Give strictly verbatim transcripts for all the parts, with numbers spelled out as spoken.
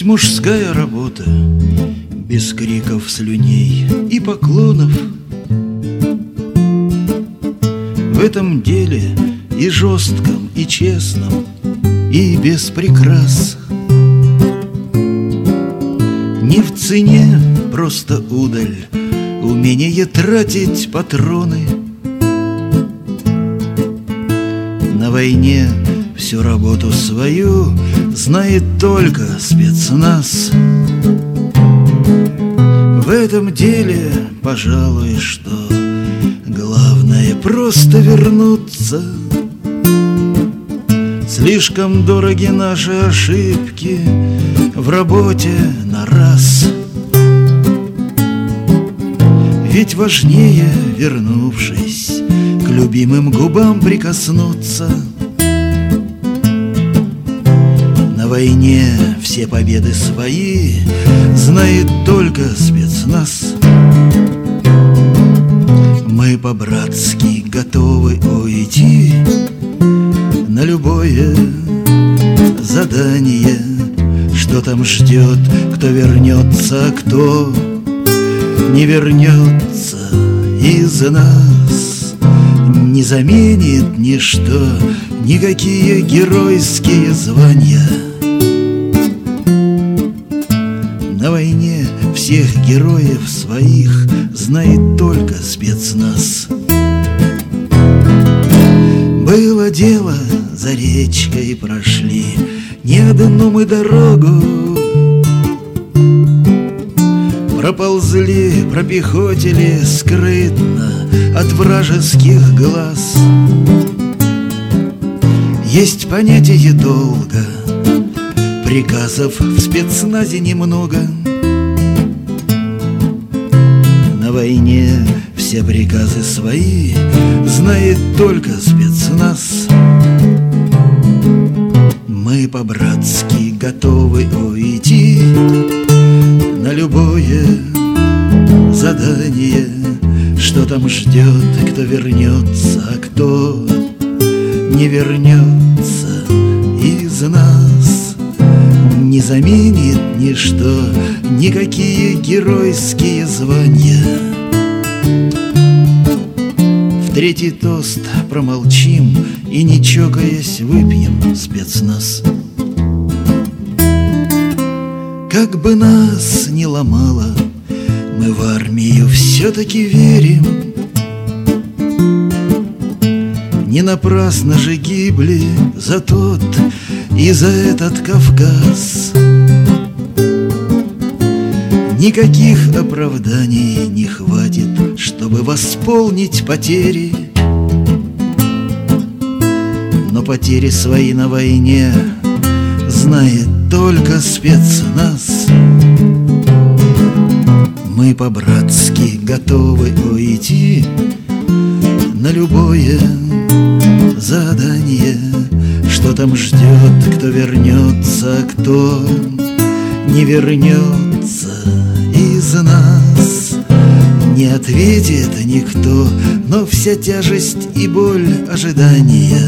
мужская работа, без криков, слюней и поклонов. В этом деле и жестком, и честном, и без прикрас. Не в цене просто удаль, умение тратить патроны. На войне всю работу свою знает только спецназ. В этом деле, пожалуй, что главное просто вернуться. Слишком дороги наши ошибки в работе на раз. Ведь важнее, вернувшись, к любимым губам прикоснуться. На войне все победы свои знает только спецназ. Мы по-братски готовы уйти на любое задание. Что там ждет, кто вернется, а кто не вернется из нас. Не заменит ничто, никакие геройские звания. На войне всех героев своих знает только спецназ. Было дело, за речкой прошли не одну мы дорогу. Проползли, пропехотили скрытно от вражеских глаз. Есть понятие долга, приказов в спецназе немного. На войне все приказы свои знает только спецназ. Мы по-братски готовы уйти на любое задание. Что там ждет, кто вернется, а кто не вернется из нас. Не заменит ничто, никакие геройские звания. В третий тост промолчим и, не чокаясь, выпьем спецназ. Как бы нас ни ломало, мы в армию все-таки верим. Не напрасно же гибли за тот и за этот Кавказ. Никаких оправданий не хватит, чтобы восполнить потери. Но потери свои на войне знает только спецназ. Мы по-братски готовы уйти на любое задание. Что там ждет, кто вернется, а кто не вернется из нас. Не ответит никто, но вся тяжесть и боль ожидания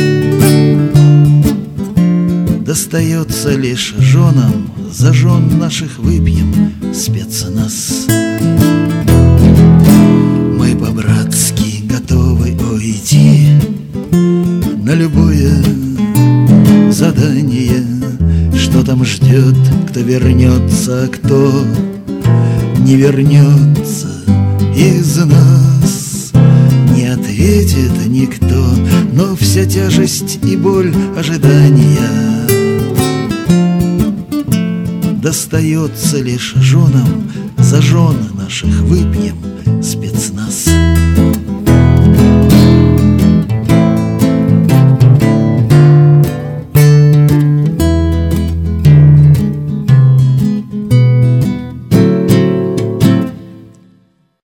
достается лишь женам. За жен наших выпьем спецназ. Мы по-братски готовы уйти на любое задание. Что там ждет, кто вернется, а кто не вернется из нас. Не ответит никто, но вся тяжесть и боль ожидания достается лишь женам. За жен наших выпьем спецназ.